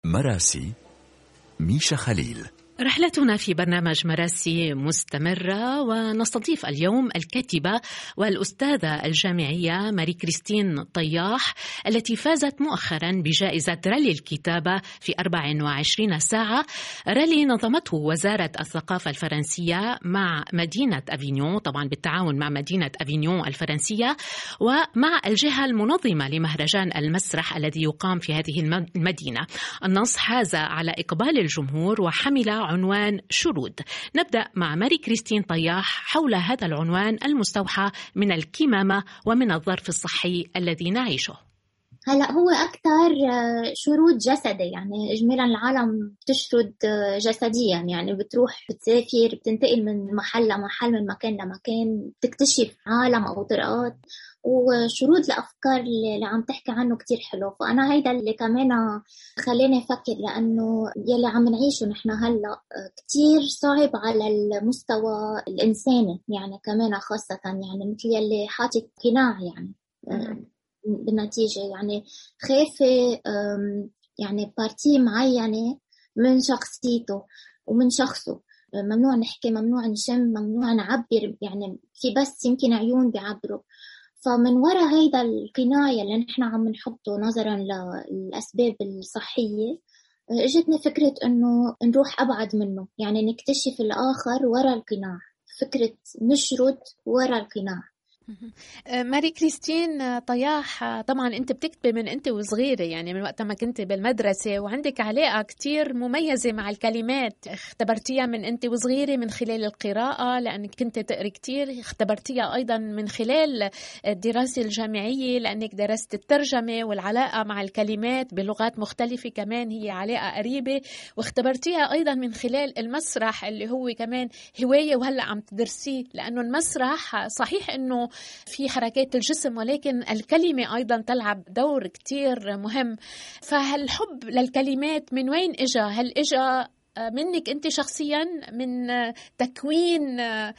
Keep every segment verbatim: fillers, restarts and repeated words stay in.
مراسي ميشا خليل. رحلتنا في برنامج مراسي مستمرة، ونستضيف اليوم الكاتبة والأستاذة الجامعية ماري كريستين طياح التي فازت مؤخرا بجائزة رالي الكتابة في أربع وعشرين ساعة، رالي نظمته وزارة الثقافة الفرنسية مع مدينة أفينيون، طبعا بالتعاون مع مدينة أفينيون الفرنسية ومع الجهة المنظمة لمهرجان المسرح الذي يقام في هذه المدينة. النص حاز على إقبال الجمهور وحمل عنوان شرود. نبدأ مع ماري كريستين طياح حول هذا العنوان المستوحى من الكمامة ومن الظرف الصحي الذي نعيشه. هلأ هو أكثر شرود جسدي، يعني إجمالا العالم بتشرد جسديا، يعني بتروح بتسافر بتنتقل من محل لمحل، من مكان لمكان، بتكتشف عالم أو طرقات، وشرود الأفكار اللي عم تحكي عنه كتير حلو. فأنا هيدا اللي كمان خليني أفكر، لأنه يلي عم نعيشه نحن هلأ كتير صعب على المستوى الإنساني، يعني كمان خاصة يعني مثل يلي حاطط قناع يعني بالنتيجة، يعني خايفة يعني بارتي معينة من شخصيته ومن شخصه، ممنوع نحكي، ممنوع نشم، ممنوع نعبر، يعني في بس يمكن عيون بيعبروا. فمن وراء هيدا القناع اللي نحن عم نحطه نظرا للأسباب الصحية، اجتني فكرة انه نروح ابعد منه، يعني نكتشف الآخر وراء القناع، فكرة نشرد وراء القناع. ماري كريستين طياح، طبعا انت بتكتبي من انت وصغيره، يعني من وقت ما كنت بالمدرسه، وعندك علاقه كتير مميزه مع الكلمات، اختبرتيها من انت وصغيره من خلال القراءه لانك كنت تقري كتير، اختبرتيها ايضا من خلال الدراسه الجامعيه لانك درست الترجمه والعلاقه مع الكلمات بلغات مختلفه، كمان هي علاقه قريبه، واختبرتيها ايضا من خلال المسرح اللي هو كمان هوايه وهلا عم تدرسيه، لانه المسرح صحيح انه في حركات الجسم ولكن الكلمة أيضا تلعب دور كتير مهم. فهالحب للكلمات من وين إجا؟ هل إجا منك أنت شخصيا، من تكوين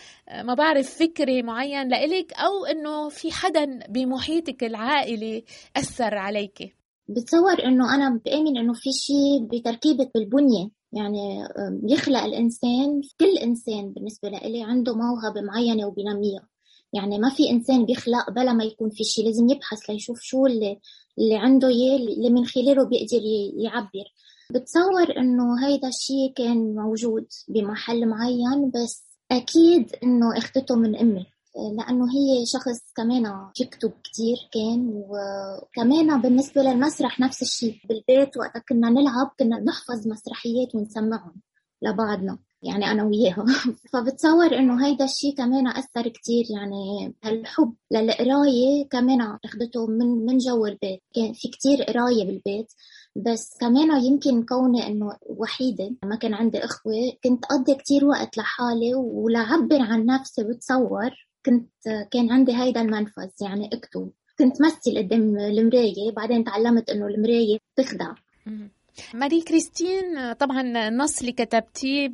ما بعرف فكري معين لإلك، أو أنه في حدا بمحيطك العائلي أثر عليك؟ بتصور أنه أنا بأمن أنه في شيء بتركيبة بالبنية، يعني يخلق الإنسان، كل إنسان بالنسبة لي عنده موهبة معينة وبنميها، يعني ما في إنسان بيخلق بلا ما يكون في شيء، لازم يبحث ليشوف شو اللي, اللي عنده يه اللي من خلاله بيقدر يعبر. بتصور إنه هيدا الشيء كان موجود بمحل معين، بس أكيد إنه اخذته من أمي، لأنه هي شخص كمان يكتب كتير كان، وكمان بالنسبة للمسرح نفس الشيء. بالبيت وقت كنا نلعب كنا نحفظ مسرحيات ونسمعهم لبعضنا، يعني أنا وياها. فبتصور إنه هيدا الشيء كمان أثر كتير، يعني هالحب للقراية كمان أخذته من من جو البيت، كان في كتير قراية بالبيت، بس كمان يمكن كوني إنه وحيدة ما كان عندي إخوة، كنت أقضي كتير وقت لحالي ولعبر عن نفسي. بتصور كنت كان عندي هيدا المنفذ، يعني أكتب، كنت مثل قدام المراية، بعدين تعلمت إنه المراية تخدع. ماري كريستين، طبعا النص اللي كتبتيه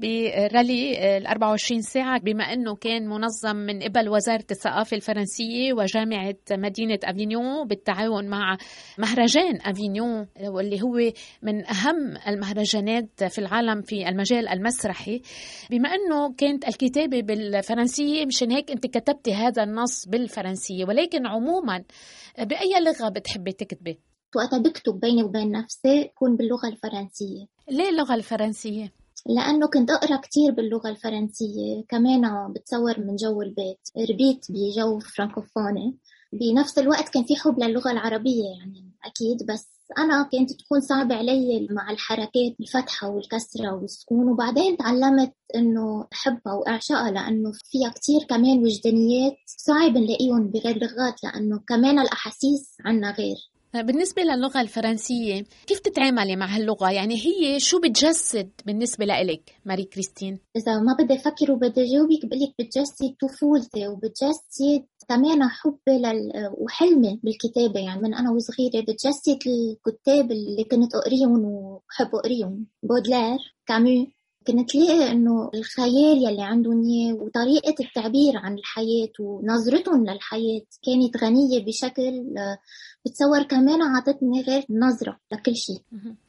برالي الأربع وعشرين ساعة بما أنه كان منظم من قبل وزارة الثقافة الفرنسية وجامعة مدينة أفينيون بالتعاون مع مهرجان أفينيون، واللي هو من أهم المهرجانات في العالم في المجال المسرحي، بما أنه كانت الكتابة بالفرنسية مشان هيك أنت كتبتي هذا النص بالفرنسية، ولكن عموما بأي لغة بتحبي تكتبي؟ وقتها بكتب بيني وبين نفسي كون باللغة الفرنسية. ليه اللغة الفرنسية؟ لأنه كنت أقرأ كتير باللغة الفرنسية، كمان بتصور من جو البيت، ربيت بجو فرانكوفوني، بنفس الوقت كان في حب للغة العربية يعني أكيد، بس أنا كانت تكون صعبة علي مع الحركات الفتحة والكسرة والسكون، وبعدين تعلمت إنه أحبها وأعشقها لأنه فيها كتير كمان وجدانيات صعب نلاقيهم بغير لغات، لأنه كمان الأحاسيس عنا غير. بالنسبة للغة الفرنسية كيف تتعاملي مع هاللغة؟ يعني هي شو بتجسد بالنسبة لإلك ماري كريستين؟ إذا ما بدي أفكر وبدي جاوبك بقولك بتجسد طفولتي، وبتجسد كمان حبي لل... وحلمي بالكتابة، يعني من أنا وصغيرة بتجسد الكتاب اللي كنت أقريهم وحب أقريهم، بودلير، كامو. كنت لاقي إنه الخيال يلي عندهم إياه وطريقة التعبير عن الحياة ونظرتهم للحياة كانت غنية بشكل بتصور كمان عطتني غير نظرة لكل شيء.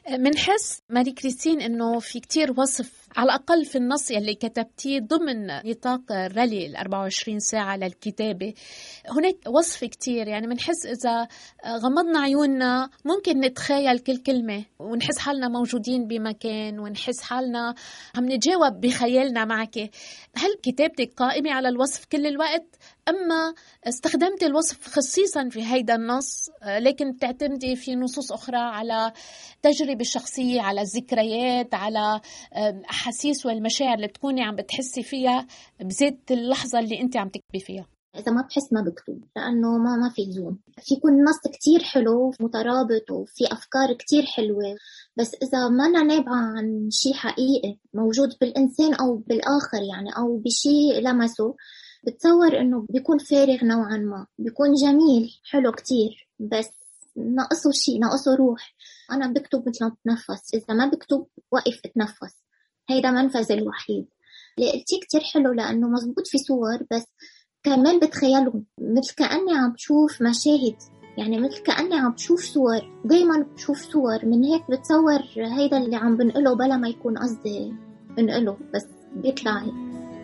منحس ماري كريستين إنه في كتير وصف على الأقل في النص يلي كتبتيه ضمن نطاق الرالي الأربعة وعشرين ساعة للكتابة، هناك وصف كتير. يعني منحس إذا غمضنا عيوننا ممكن نتخيل كل كلمة ونحس حالنا موجودين بمكان ونحس حالنا عم نتجاوب بخيالنا معك. هل كتابتك قائمة على الوصف كل الوقت أما استخدمت الوصف خصيصا في هيدا النص لكن بتعتمدي في نصوص أخرى على تجربة الشخصية، على الذكريات، على أحاسيس والمشاعر اللي بتكوني عم بتحسي فيها بذات اللحظة اللي أنت عم تكتبي فيها؟ إذا ما بحس ما بكتب، لأنه ما ما في لزوم. في يكون النص كتير حلو مترابط وفي أفكار كتير حلوة، بس إذا ما أنا نابعة عن شيء حقيقي موجود بالإنسان أو بالآخر يعني أو بشيء لمسه، بتصور إنه بيكون فارغ نوعا ما، بيكون جميل حلو كتير بس ناقصه شيء، ناقصه روح. أنا بكتب مثل ما بتنفس، إذا ما بكتب وقف اتنفس، هيدا منفذ الوحيد. اللي قلتي كتير حلو لأنه مزبوط في صور بس كمان بتخيلهم مثل كأني عم بشوف مشاهد، يعني مثل كأني عم بشوف صور، دايما بشوف صور، من هيك بتصور هيدا اللي عم بنقله بلا ما يكون قصدي بنقله بس بيطلع هيك.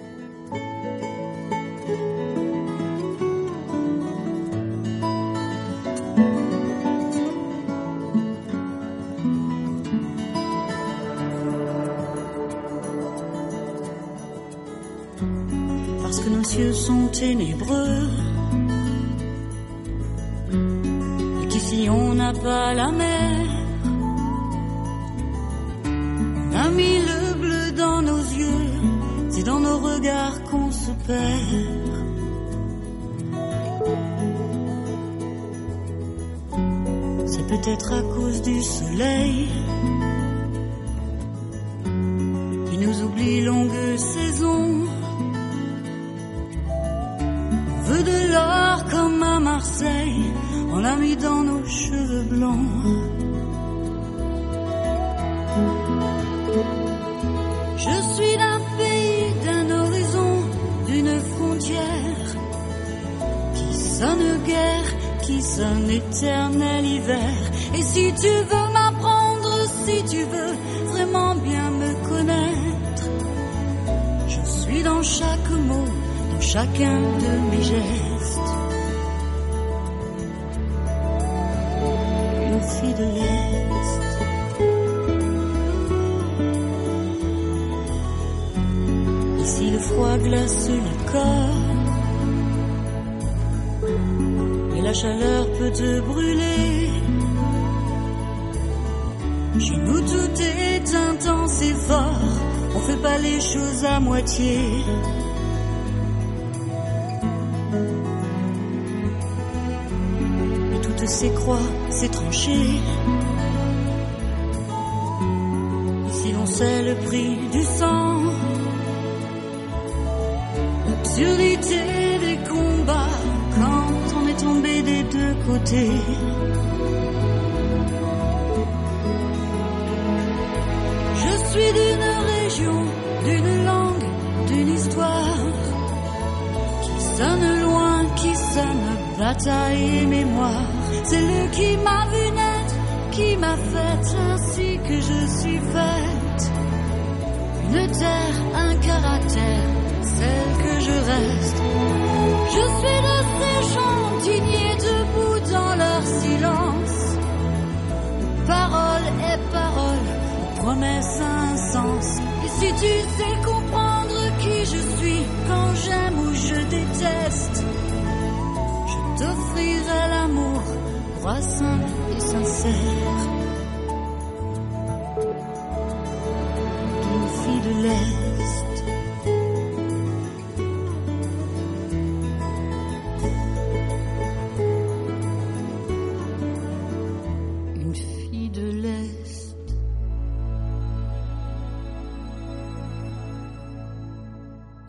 Parce que nos cieux sont ténébreux et qu'ici on n'a pas la mer, on a mis le bleu dans nos yeux, c'est dans nos regards qu'on se perd. C'est peut-être à cause du soleil qui nous oublie longue saison. De l'or comme à Marseille, on l'a mis dans nos cheveux blancs. Je suis d'un pays, d'un horizon, d'une frontière qui sonne guerre, qui sonne éternel hiver. Et si tu veux m'apprendre, si tu veux vraiment bien me connaître, je suis dans chaque mot, chacun de mes gestes. Une fille de l'Est. Ici le froid glace le corps et la chaleur peut te brûler. Chez nous tout est intense et fort, on fait pas les choses à moitié. Ces croix, ces tranchées. Ici on sait le prix du sang, l'absurdité des combats quand on est tombé des deux côtés. Je suis d'une région, d'une langue, d'une histoire qui sonne loin, qui sonne bataille et mémoire. C'est lui qui m'a vu naître, qui m'a faite ainsi que je suis faite. Une terre, un caractère, celle que je reste. Je suis de ces gens dignes debout dans leur silence. Parole et parole, promesse un sens. Et si tu sais comprendre qui je suis quand j'aime ou je déteste, je t'offrirai l'amour, roi simple et sincère, d'une fille de l'Est. Une fille de l'Est.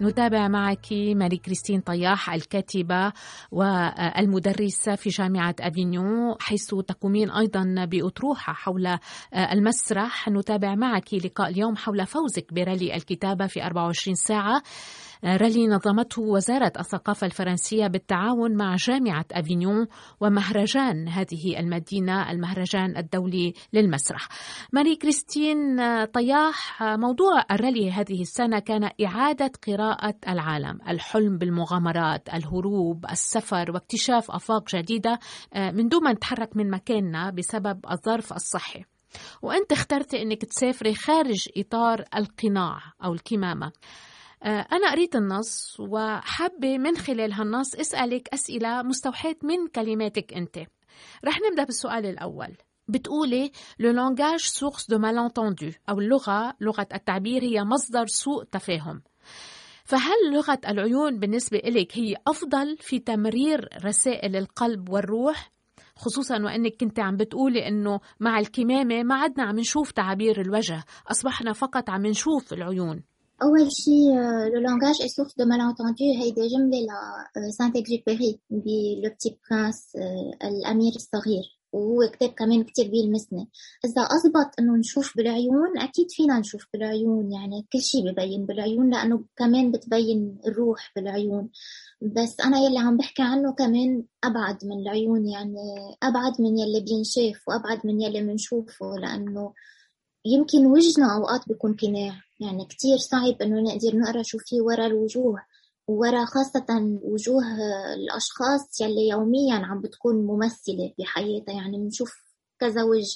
نتابع معك ماري كريستين طياح، الكاتبة والمدرسة في جامعة أفينيون، حيث تقومين أيضا بأطروحة حول المسرح. نتابع معك لقاء اليوم حول فوزك برالي الكتابة في أربعة وعشرين ساعة، رالي نظمته وزارة الثقافة الفرنسية بالتعاون مع جامعة أفينيون ومهرجان هذه المدينة، المهرجان الدولي للمسرح. ماري كريستين طياح، موضوع الرالي هذه السنة كان إعادة قراءة العالم، الحلم بالمغامرات، الهروب، السفر واكتشاف آفاق جديدة من دون ما نتحرك من مكاننا بسبب الظرف الصحي. وأنت اخترت أنك تسافري خارج إطار القناع أو الكمامة. أنا قريت النص وحابة من خلال هالنص أسألك أسئلة مستوحاة من كلماتك أنت. رح نبدأ بالسؤال الأول. بتقولي le langage source de malentendu، أو اللغة، لغة التعبير، هي مصدر سوء تفاهم. فهل لغة العيون بالنسبة إليك هي أفضل في تمرير رسائل القلب والروح؟ خصوصا وأنك كنت عم بتقولي أنه مع الكمامة ما عدنا عم نشوف تعابير الوجه، أصبحنا فقط عم نشوف العيون. أول شيء le langage est source de malentendu هيدي جملة ل سانت-إكزوبيري ب Le Petit Prince، الأمير الصغير، وهو كتاب كمان كتير بيلمسني. إذا أزبط إنه نشوف بالعيون، أكيد فينا نشوف بالعيون، يعني كل شيء ببين بالعيون، لأنه كمان بتبين الروح بالعيون. بس أنا يلي عم بحكي عنه كمان أبعد من العيون، يعني أبعد من يلي بينشاف وأبعد من يلي منشوفه، لأنه يمكن وجهنا أوقات بيكون قناع، يعني كتير صعب إنه نقدر نقرأ شو في ورا الوجوه، وورا خاصة وجوه الأشخاص يلي يوميا عم بتكون ممثلة بحياتها، يعني بنشوف كذا وجه.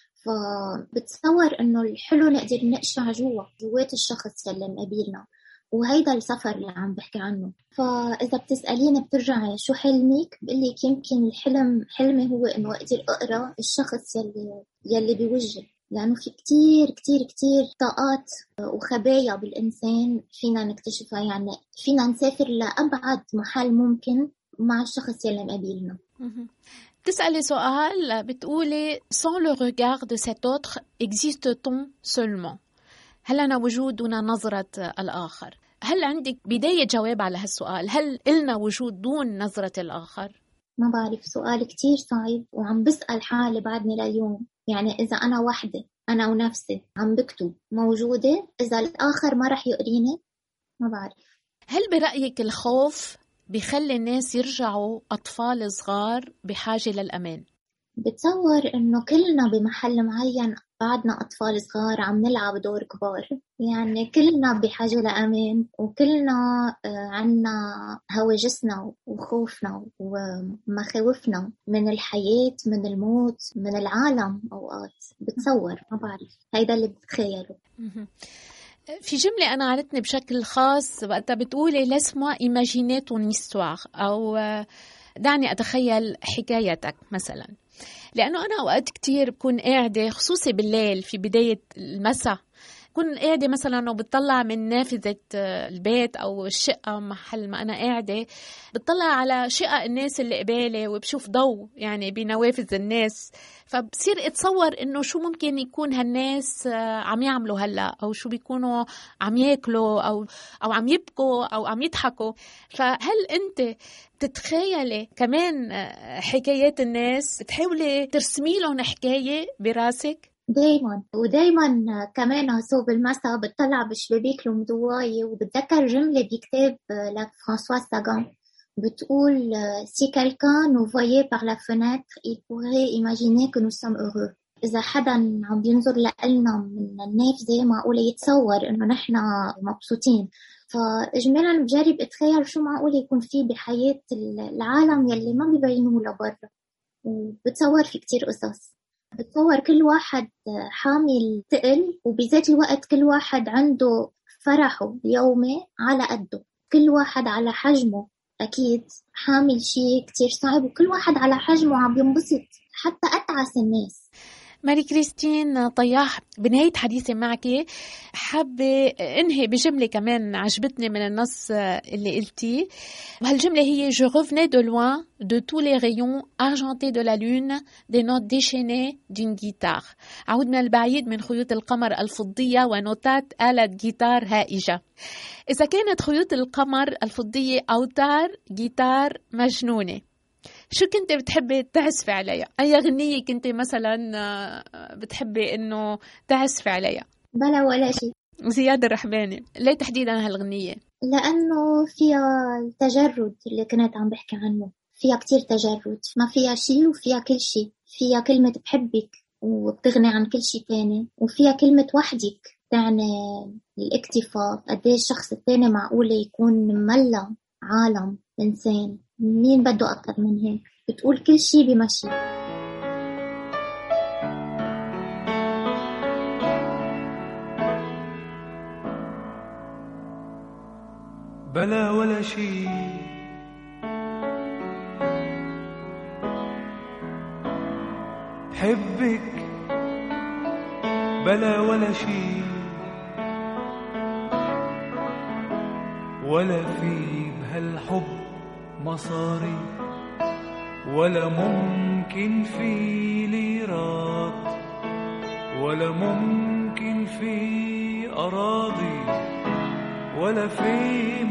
فبتصور إنه الحلو نقدر نقشع جوا جوات الشخص يلي مقابلنا، وهيدا السفر اللي عم بحكي عنه. فإذا بتسأليني بترجعي شو حلمك، بقلك يمكن الحلم حلمي هو إنه أقدر أقرأ الشخص يلي يلي بوجهي، لأنه في كتير كتير كتير طاقات وخبايا بالإنسان فينا نكتشفها، يعني فينا نسافر لأبعد محل ممكن مع الشخص يلي مقابلنا. تسألي سؤال، بتقولي sans le regard de cet autre existe-t-on seulement؟ هل أنا وجود دون نظرة الآخر؟ هل عندك بداية جواب على هالسؤال؟ هل إلنا وجود دون نظرة الآخر؟ ما بعرف، سؤال كتير صعب، وعم بسأل حالي بعدني لليوم. يعني إذا أنا وحدة، أنا ونفسي عم بكتب موجودة، إذا الآخر ما رح يقريني ما بعرف. هل برأيك الخوف بيخلي الناس يرجعوا أطفال صغار بحاجة للأمان؟ بتصور إنه كلنا بمحل معين بعدنا أطفال صغار عم نلعب دور كبار، يعني كلنا بحاجة لأمان، وكلنا عنا هواجسنا وخوفنا ومخاوفنا من الحياة، من الموت، من العالم. أوقات بتصور، ما بعرف، هيدا اللي بتخيله. في جملة أنا عرفتني بشكل خاص وقتها بتقولي laisse-moi imaginer ton histoire، أو دعني أتخيل حكايتك مثلا. لأنه أنا أوقات كتير بكون قاعدة، خصوصي بالليل في بداية المساء، كون قاعدة مثلا وبتطلع من نافذة البيت أو الشقة محل ما أنا قاعدة، بتطلع على شقة الناس اللي قبالي وبشوف ضوء يعني بنوافذ الناس، فبصير اتصور إنه شو ممكن يكون هالناس عم يعملوا هلا، أو شو بيكونوا عم ياكلوا، أو أو عم يبكوا أو عم يضحكوا. فهل أنت تتخيلي كمان حكايات الناس، تحاولي ترسمي لهم حكاية براسك؟ دايما ودايما كمان صوب المساء بتطلع بشبابيك المضواية وبتذكر جملة بكتاب لفرانسوا ساغان بتقول si quelqu'un nous voyait par la fenêtre il pourrait imaginer que nous sommes heureux. إذا حدا عم بينظر لنا من النافذة معقولة يتصور إنه نحن مبسوطين. فإجمالا بجرب أتخيل شو معقول يكون فيه بحياة العالم يلي ما بيبينوه لبرا، وبتصور في كتير قصص. بتصور كل واحد حامل تقل، وبذات الوقت كل واحد عنده فرحه اليومي على قده، كل واحد على حجمه أكيد حامل شيء كتير صعب، وكل واحد على حجمه عم ينبسط، حتى أتعس الناس. ماري كريستين طياح، بنهاية حديثي معك حابة انهي بجملة كمان عجبتني من النص اللي قلتيه، وهالجملة هي Je revenais de loin de tous les rayons argentés de la lune des notes déchaînées d'une guitare. عود من البعيد من خيوط القمر الفضية ونوتات آلة جيتار هائجة. إذا كانت خيوط القمر الفضية أوتار جيتار مجنونة، شو كنت بتحبي تعزفي عليها؟ أي أغنية كنت مثلا بتحبي إنه تعزفي عليها؟ بلا ولا شيء. زياد الرحباني، ليه تحديدا هالغنية؟ لأنه فيها التجرد اللي كنت عم بحكي عنه، فيها كتير تجرد، ما فيها شيء وفيها كل شيء، فيها كلمة بحبك وبتغني عن كل شيء تاني، وفيها كلمة وحدك تعني الاكتفاء، قديش الشخص التاني معقولة يكون مملى عالم إنسان، مين بده أكتر من هيك؟ بتقول كل شيء بمشي. بلا ولا شيء حبك، بلا ولا شيء ولا في بهالحب مصاري، ولا ممكن في ليرات، ولا ممكن في أراضي، ولا في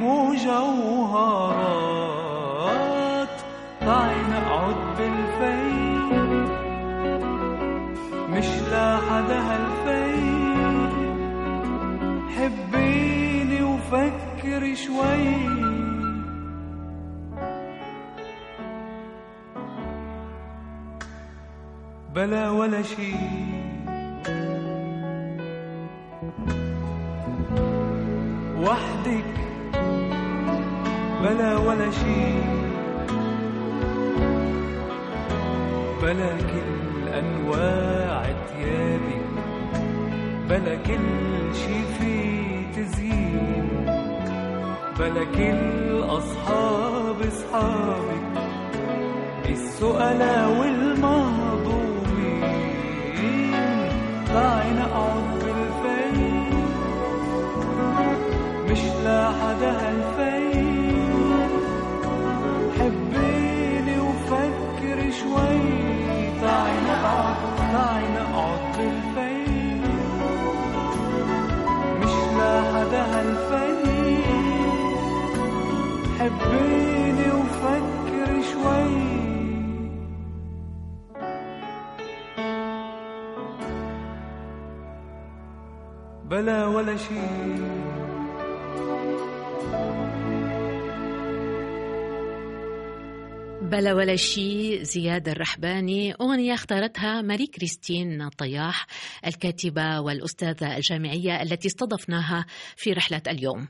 مجوهرات. تعي نقعد بالفيل، مش لحدا هالفيل، حبيني وفكر شوي. بلا ولا شيء وحدك، بلا ولا شيء، بلا كل أنواع ثيابك، بلا كل شي في تزيين، بلا كل أصحاب أصحابك، السؤال والمهضومين. تعي نقعد بالفيل، مش لحدا هالفيل، حبيني وفكر شوي. تعي نقعد، تعي نقعد بالفيل، مش لحدا هالفيل، حبيني وفكر شوي. بلا ولا شيء. بلا ولا شيء، زياد الرحباني، أغنية اختارتها ماري كريستين طياح، الكاتبة والأستاذة الجامعية التي استضفناها في رحلة اليوم.